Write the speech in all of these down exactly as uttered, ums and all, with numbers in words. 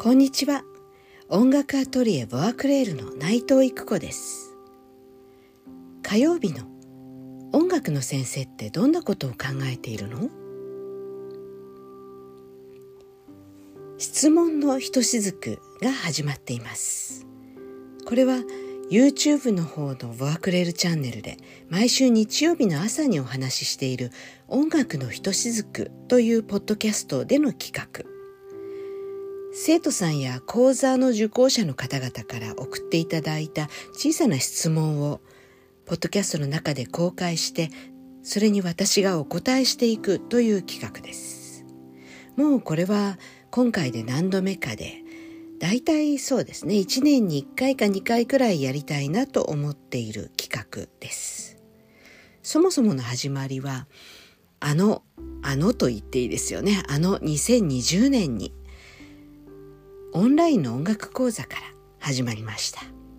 こんにちは。音楽アトリエボアクレールの内藤育子です。火曜日の音楽の先生ってどんなことを考えているの？質問のひとしずくが始まっています。これは YouTube の方のボアクレールチャンネルで毎週日曜日の朝にお話ししている音楽のひとしずくというポッドキャストでの企画。生徒さんや講座の受講者の方々から送っていただいた小さな質問をポッドキャストの中で公開して、それに私がお答えしていくという企画です。もうこれは今回で何度目かで、だいたいそうですね、いちねんにいっかいかにかいくらいやりたいなと思っている企画です。そもそもの始まりは、あの、あのと言っていいですよね。あのにせんにじゅうねんにオンラインの音楽講座から始まりました。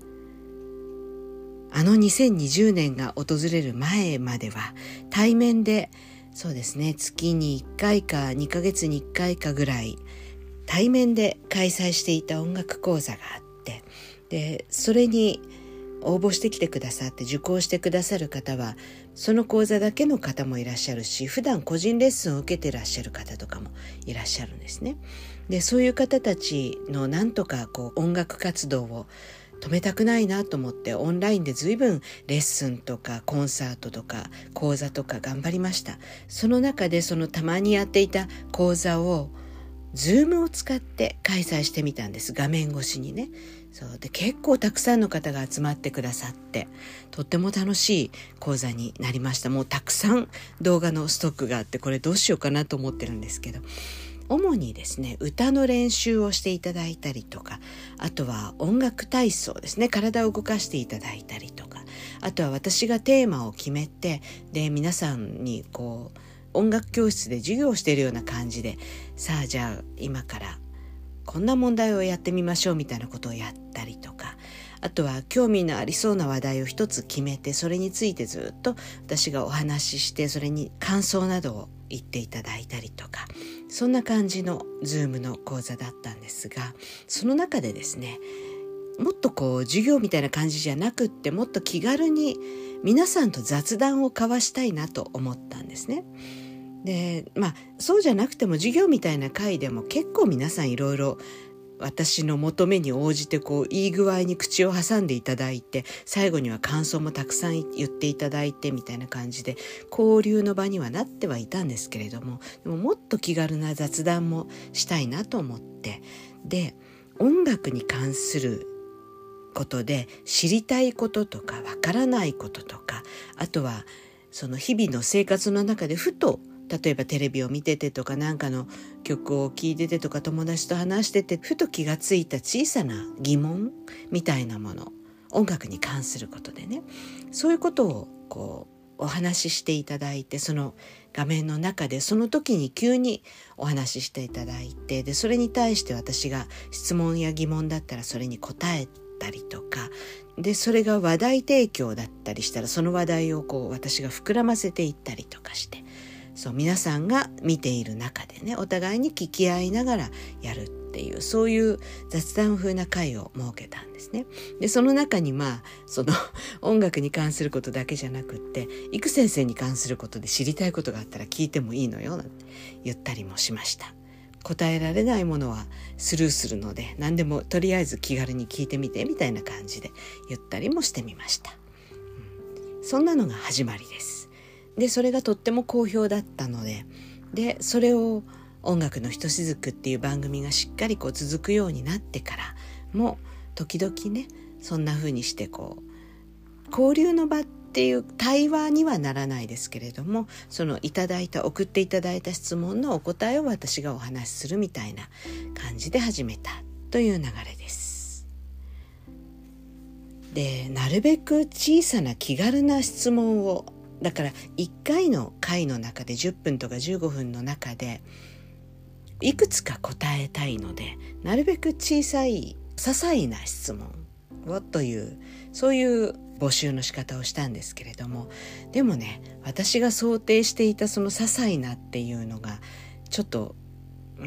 あのにせんにじゅうねんが訪れる前までは対面で、そうですね、月にいっかいかにかげつにいっかいかぐらい対面で開催していた音楽講座があって、でそれに応募してきてくださって受講してくださる方はその講座だけの方もいらっしゃるし、普段個人レッスンを受けてらっしゃる方とかもいらっしゃるんですね。でそういう方たちのなんとかこう音楽活動を止めたくないなと思って、オンラインで随分レッスンとかコンサートとか講座とか頑張りました。その中でそのたまにやっていた講座をズームを使って開催してみたんです。画面越しにね。そうで結構たくさんの方が集まってくださって、とっても楽しい講座になりました。もうたくさん動画のストックがあって、これどうしようかなと思ってるんですけど、主にですね、歌の練習をしていただいたりとか、あとは音楽体操ですね、体を動かしていただいたりとか、あとは私がテーマを決めて、で皆さんにこう音楽教室で授業をしているような感じで、さあじゃあ今からこんな問題をやってみましょうみたいなことをやったりとか、あとは興味のありそうな話題を一つ決めて、それについてずっと私がお話しして、それに感想などを言っていただいたりとか、そんな感じのズームの講座だったんですが、その中でですね、もっとこう授業みたいな感じじゃなくって、もっと気軽に皆さんと雑談を交わしたいなと思ったんですね。でまあそうじゃなくても授業みたいな回でも結構皆さんいろいろ私の求めに応じてこういい具合に口を挟んでいただいて、最後には感想もたくさん言っていただいてみたいな感じで交流の場にはなってはいたんですけれども、でももっと気軽な雑談もしたいなと思って、で音楽に関することで知りたいこととかわからないこととか、あとはその日々の生活の中でふと、例えばテレビを見ててとか、なんかの曲を聴いててとか、友達と話しててふと気がついた小さな疑問みたいなもの、音楽に関することでね、そういうことをこうお話ししていただいて、その画面の中でその時に急にお話ししていただいて、でそれに対して私が質問や疑問だったらそれに答えたりとかで、それが話題提供だったりしたらその話題をこう私が膨らませていったりとかして、そう皆さんが見ている中でね、お互いに聞き合いながらやるっていう、そういう雑談風な会を設けたんですね。でその中にまあその音楽に関することだけじゃなくって、育先生に関することで知りたいことがあったら聞いてもいいのよなんて言ったりもしました。答えられないものはスルーするので、何でもとりあえず気軽に聞いてみてみたいな感じで言ったりもしてみました、うん、そんなのが始まりです。でそれがとっても好評だったので、でそれを音楽のひとしずくっていう番組がしっかりこう続くようになってからも、時々ねそんな風にしてこう交流の場っていう対話にはならないですけれども、そのいただいた送っていただいた質問のお答えを私がお話しするみたいな感じで始めたという流れです。でなるべく小さな気軽な質問を、だからいっかいの回の中でじゅっぷんとかじゅうごふんの中でいくつか答えたいので、なるべく小さい些細な質問をという、そういう募集の仕方をしたんですけれども、でもね私が想定していたその些細なっていうのがちょっと、うん、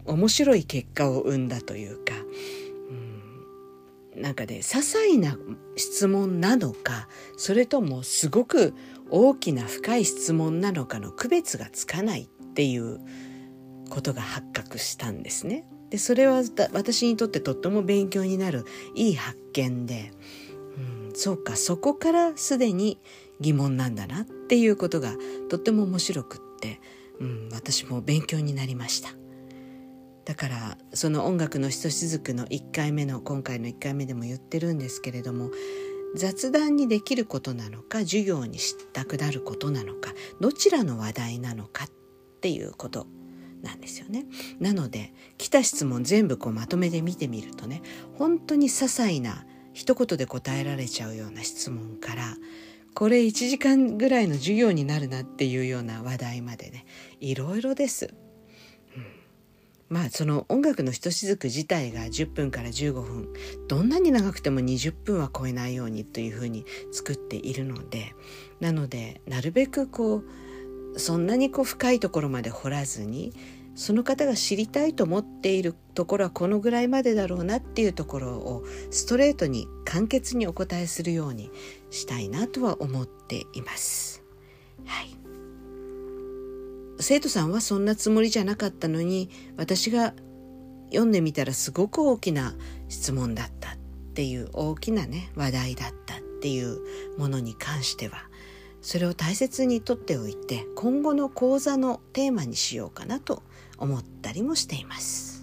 面白い結果を生んだというか、うん、なんかね些細な質問なのか、それともすごく大きな深い質問なのかの区別がつかないっていうことが発覚したんですね。でそれは私にとってとっても勉強になるいい発見で、うん、そうか、そこからすでに疑問なんだなっていうことがとっても面白くって、うん、私も勉強になりました。だからその音楽のひとしずくのいっかいめの今回のいっかいめでも言ってるんですけれども、雑談にできることなのか授業にしたくなることなのか、どちらの話題なのかっていうことなんですよね。なので来た質問全部こうまとめて見てみるとね、本当に些細な一言で答えられちゃうような質問から、これいちじかんぐらいの授業になるなっていうような話題までね、いろいろです。まあその音楽のひとしずく自体がじゅっぷんからじゅうごふん、どんなに長くてもにじゅっぷんは超えないようにというふうに作っているので、なのでなるべくこうそんなにこう深いところまで掘らずに、その方が知りたいと思っているところはこのぐらいまでだろうなっていうところをストレートに簡潔にお答えするようにしたいなとは思っています。はい。生徒さんはそんなつもりじゃなかったのに、私が読んでみたらすごく大きな質問だったっていう、大きなね話題だったっていうものに関しては、それを大切にとっておいて今後の講座のテーマにしようかなと思ったりもしています。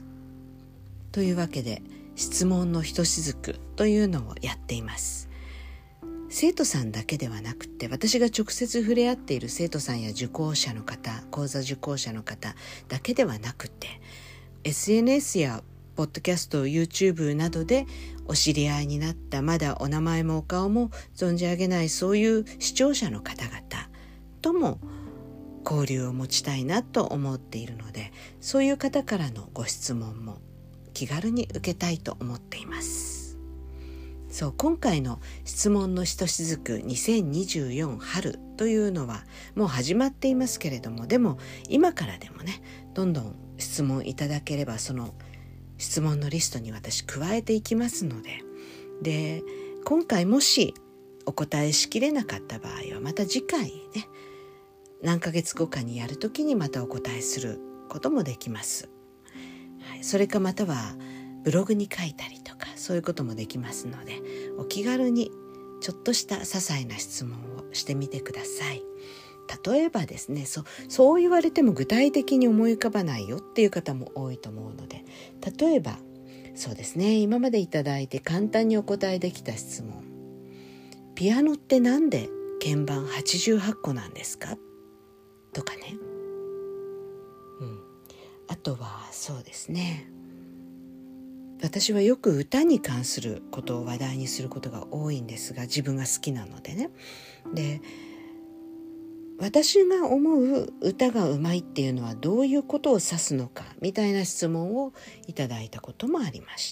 というわけで質問のひとしずくというのをやっています。生徒さんだけではなくて、私が直接触れ合っている生徒さんや受講者の方、講座受講者の方だけではなくて、 エスエヌエス やポッドキャスト、YouTube などでお知り合いになった、まだお名前もお顔も存じ上げないそういう視聴者の方々とも交流を持ちたいなと思っているので、そういう方からのご質問も気軽に受けたいと思っています。そう、今回の質問のひとしずくにせんにじゅうよん春というのはもう始まっていますけれども、でも今からでもね、どんどん質問いただければ、その質問のリストに私加えていきますので、で今回もしお答えしきれなかった場合はまた次回ね、何ヶ月後かにやるときにまたお答えすることもできます。はい、それかまたはブログに書いたりとか、そういうこともできますので、お気軽にちょっとした些細な質問をしてみてください。例えばですね、そ、そう言われても具体的に思い浮かばないよっていう方も多いと思うので、例えばそうですね、今までいただいて簡単にお答えできた質問、ピアノってなんで鍵盤はちじゅうはちこなんですかとかね、うん、あとはそうですね、私はよく歌に関することを話題にすることが多いんですが、自分が好きなのでね。で、私が思う歌がうまいっていうのはどういうことを指すのかみたいな質問をいただいたこともありました。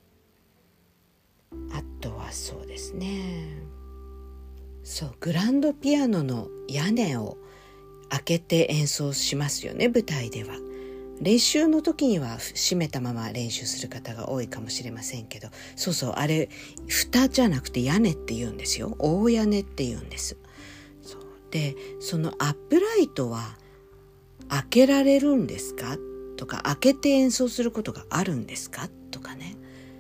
あとはそうですね、そう、グランドピアノの屋根を開けて演奏しますよね、舞台では。練習の時には閉めたまま練習する方が多いかもしれませんけど、そうそう、あれ蓋じゃなくて屋根って言うんですよ。大屋根って言うんです。そうで、そのアップライトは開けられるんですかとか、開けて演奏することがあるんですかとかね。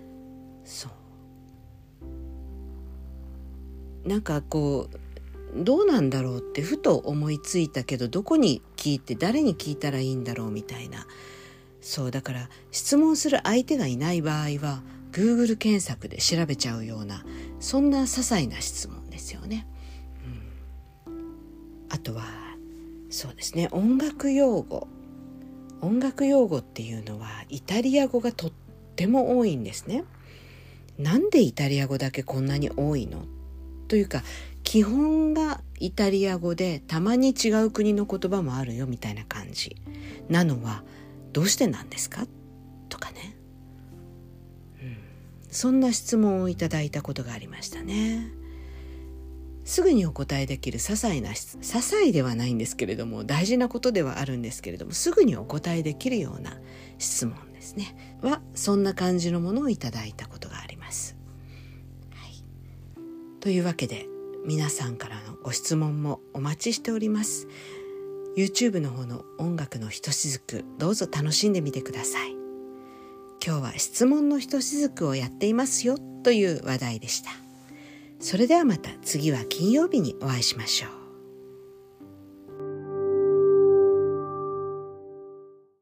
そうなんかこうどうなんだろうってふと思いついたけど、どこに聞いて誰に聞いたらいいんだろうみたいな。そうだから、質問する相手がいない場合は Google 検索で調べちゃうような、そんな些細な質問ですよね。うん、あとはそうですね、音楽用語音楽用語っていうのはイタリア語がとっても多いんですね。なんでイタリア語だけこんなに多いのというか、基本がイタリア語でたまに違う国の言葉もあるよみたいな感じなのはどうしてなんですかとかね、うん、そんな質問をいただいたことがありましたね。 すぐにお答えできる些細な些細ではないんですけれども、大事なことではあるんですけれども、すぐにお答えできるような質問ですねは、そんな感じのものをいただいたことがあります、はい、というわけで皆さんからのご質問もお待ちしております。 YouTube の方の音楽のひとしずく、どうぞ楽しんでみてください。今日は質問のひとしずくをやっていますよという話題でした。それではまた次は金曜日にお会いしましょう。